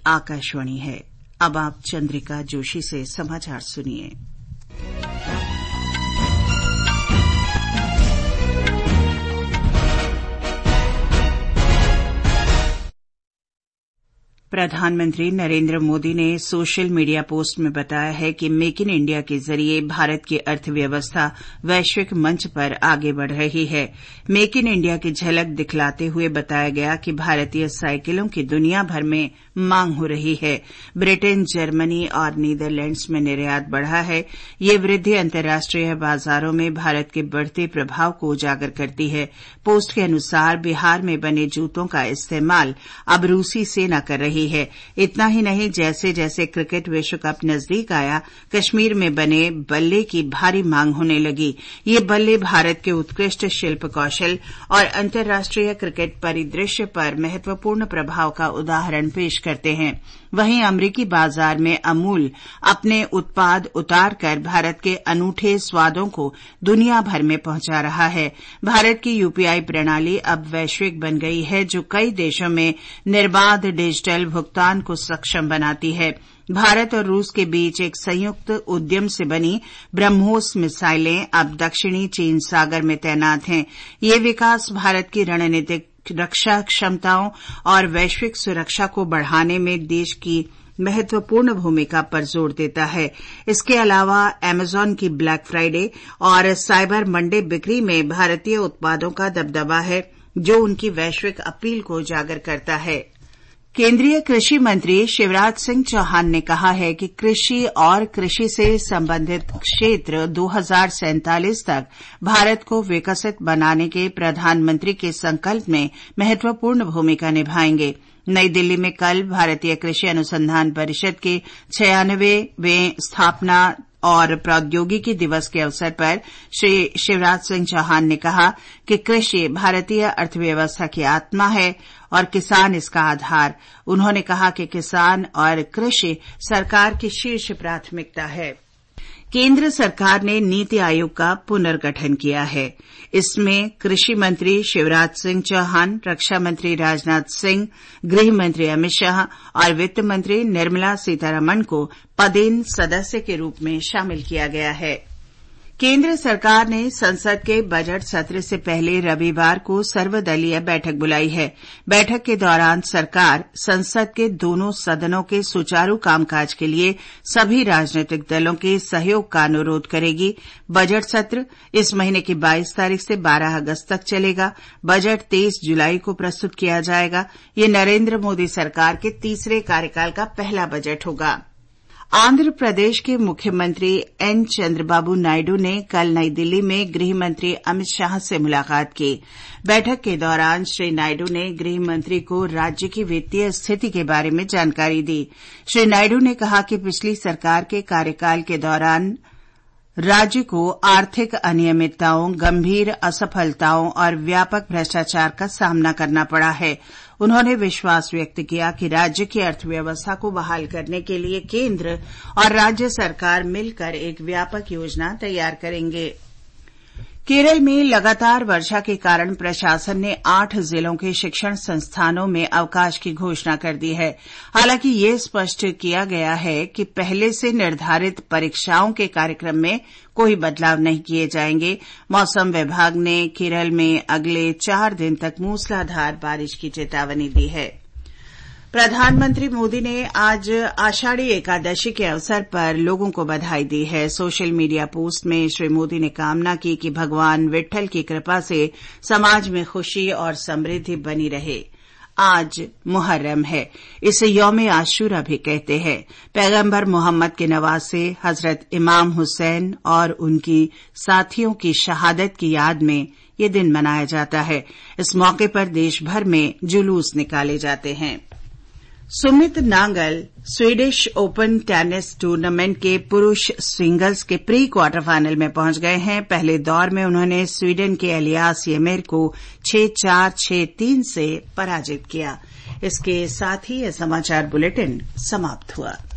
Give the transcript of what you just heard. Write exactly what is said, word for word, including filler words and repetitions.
आकाशवाणी है। अब आप चंद्रिका जोशी से समाचार सुनिए। प्रधानमंत्री नरेंद्र मोदी ने सोशल मीडिया पोस्ट में बताया है कि मेक इन इंडिया के जरिए भारत की अर्थव्यवस्था वैश्विक मंच पर आगे बढ़ रही है। मेक इन इंडिया की झलक दिखलाते हुए बताया गया कि भारतीय साइकिलों की दुनिया भर में मांग हो रही है। ब्रिटेन, जर्मनी और नीदरलैंड्स में निर्यात बढ़ा है। ये वृद्धि अंतर्राष्ट्रीय बाजारों में भारत के बढ़ते प्रभाव को उजागर करती है। पोस्ट के अनुसार बिहार में बने जूतों का इस्तेमाल अब रूसी सेना कर रही है। इतना ही नहीं, जैसे जैसे क्रिकेट विश्व कप नजदीक आया, कश्मीर में बने बल्ले की भारी मांग होने लगी। ये बल्ले भारत के उत्कृष्ट शिल्प कौशल और अंतर्राष्ट्रीय क्रिकेट परिदृश्य पर महत्वपूर्ण प्रभाव का उदाहरण पेश करते हैं। वहीं अमरीकी बाजार में अमूल अपने उत्पाद उतारकर भारत के अनूठे स्वादों को दुनिया भर में पहुंचा रहा है। भारत की यूपीआई प्रणाली अब वैश्विक बन गई है, जो कई देशों में निर्बाध डिजिटल भुगतान को सक्षम बनाती है। भारत और रूस के बीच एक संयुक्त उद्यम से बनी ब्रह्मोस मिसाइलें अब दक्षिणी चीन सागर में तैनात हैं। ये विकास भारत की रणनीतिक रक्षा क्षमताओं और वैश्विक सुरक्षा को बढ़ाने में देश की महत्वपूर्ण भूमिका पर जोर देता है। इसके अलावा अमेज़न की ब्लैक फ्राइडे और साइबर मंडे बिक्री में भारतीय उत्पादों का दबदबा है, जो उनकी वैश्विक अपील को उजागर करता है। केंद्रीय कृषि मंत्री शिवराज सिंह चौहान ने कहा है कि कृषि और कृषि से संबंधित क्षेत्र दो हज़ार सैंतालीस तक भारत को विकसित बनाने के प्रधानमंत्री के संकल्प में महत्वपूर्ण भूमिका निभाएंगे। नई दिल्ली में कल भारतीय कृषि अनुसंधान परिषद के छियानवेवें स्थापना और प्रौद्योगिकी दिवस के अवसर पर श्री शिवराज सिंह चौहान ने कहा कि कृषि भारतीय अर्थव्यवस्था की आत्मा है और किसान इसका आधार। उन्होंने कहा कि किसान और कृषि सरकार की शीर्ष प्राथमिकता है। केंद्र सरकार ने नीति आयोग का पुनर्गठन किया है। इसमें कृषि मंत्री शिवराज सिंह चौहान, रक्षा मंत्री राजनाथ सिंह, गृह मंत्री अमित शाह और वित्त मंत्री निर्मला सीतारमण को पदेन सदस्य के रूप में शामिल किया गया है। केंद्र सरकार ने संसद के बजट सत्र से पहले रविवार को सर्वदलीय बैठक बुलाई है। बैठक के दौरान सरकार संसद के दोनों सदनों के सुचारू कामकाज के लिए सभी राजनीतिक दलों के सहयोग का अनुरोध करेगी। बजट सत्र इस महीने की बाईस तारीख से बारह अगस्त तक चलेगा। बजट तेईस जुलाई को प्रस्तुत किया जाएगा। ये नरेंद्र मोदी सरकार के तीसरे कार्यकाल का पहला बजट होगा। आंध्र प्रदेश के मुख्यमंत्री एन चंद्रबाबू नायडू ने कल नई दिल्ली में गृह मंत्री अमित शाह से मुलाकात की। बैठक के दौरान श्री नायडू ने गृह मंत्री को राज्य की वित्तीय स्थिति के बारे में जानकारी दी। श्री नायडू ने कहा कि पिछली सरकार के कार्यकाल के दौरान राज्य को आर्थिक अनियमितताओं, गंभीर असफलताओं और व्यापक भ्रष्टाचार का सामना करना पड़ा है। उन्होंने विश्वास व्यक्त किया कि राज्य की अर्थव्यवस्था को बहाल करने के लिए केंद्र और राज्य सरकार मिलकर एक व्यापक योजना तैयार करेंगे। केरल में लगातार वर्षा के कारण प्रशासन ने आठ जिलों के शिक्षण संस्थानों में अवकाश की घोषणा कर दी है। हालांकि ये स्पष्ट किया गया है कि पहले से निर्धारित परीक्षाओं के कार्यक्रम में कोई बदलाव नहीं किए जाएंगे। मौसम विभाग ने केरल में अगले चार दिन तक मूसलाधार बारिश की चेतावनी दी है। प्रधानमंत्री मोदी ने आज आषाढ़ी एकादशी के अवसर पर लोगों को बधाई दी है। सोशल मीडिया पोस्ट में श्री मोदी ने कामना की कि भगवान विट्ठल की कृपा से समाज में खुशी और समृद्धि बनी रहे। आज मुहर्रम है। इसे यौम आशूरा भी कहते हैं। पैगंबर मोहम्मद के नवासे हजरत इमाम हुसैन और उनकी साथियों की शहादत की याद में ये दिन मनाया जाता है। इस मौके पर देश भर में जुलूस निकाले जाते हैं। Sumit Nagal Swedish Open tennis tournament के पुरुष सिंगल्स के प्री क्वार्टर फाइनल में पहुंच गए हैं। पहले दौर में उन्होंने स्वीडन के एलियास येमेर को छह चार छह तीन से पराजित किया। इसके साथ ही यह समाचार बुलेटिन समाप्त हुआ।